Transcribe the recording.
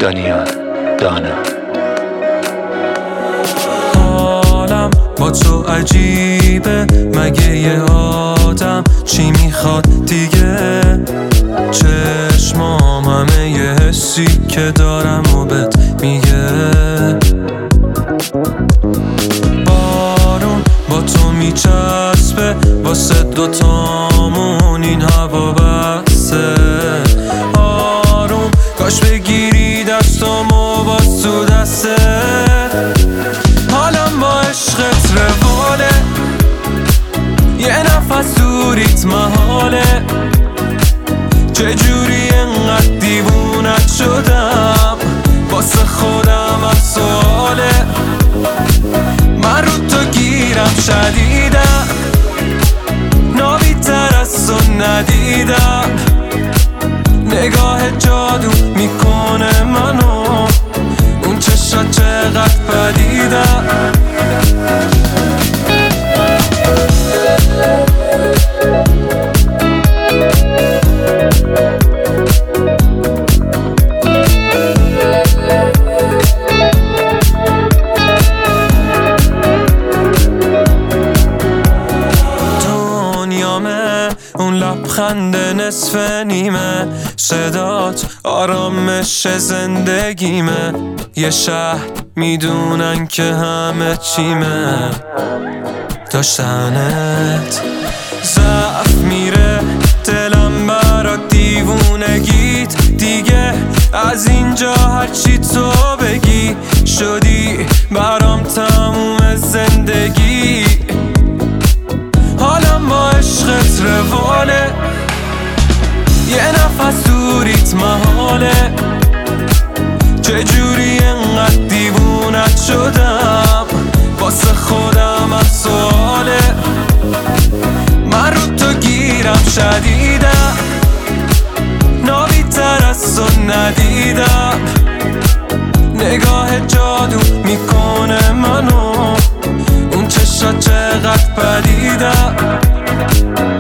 دانا حالم با تو عجیبه، مگه یه آدم چی میخواد دیگه؟ چشمام همه یه حسی که دارم و بهت میگه. بارون با تو میچسبه، واسه دوتامون این هوا بسته. آروم کاش بگیری دستامو باز تو دسته. حالم با عشقت رواله، یه نفس دوریت محاله. چجوری انقدر دیوونت شدم، واسه خودم از سواله. من رو تو گیرم شدیدم، نابی‌تر از تو ندیدم. نگاه جادو میکنه منو، اون چشات چقدر پدیدم. اون لبخند نصف نیمه، صدات آرامش زندگیمه. یه شهر میدونن که همه چیمه، داشتنت ضعف میره دلم برات دیوونگیت دیگه. از اینجا هرچی تو بگی شدی برام تموم زندگی. حالم با عشقت رواله، یه نفس دوریت محاله. چجوری انقدر دیوونت شدم، واسه خودم از سواله. من رو تو گیرم شدیدم، نابی‌تر از تو ندیدم. نگاه جادو میکنه منو، اون چشات چقدر پدیدم.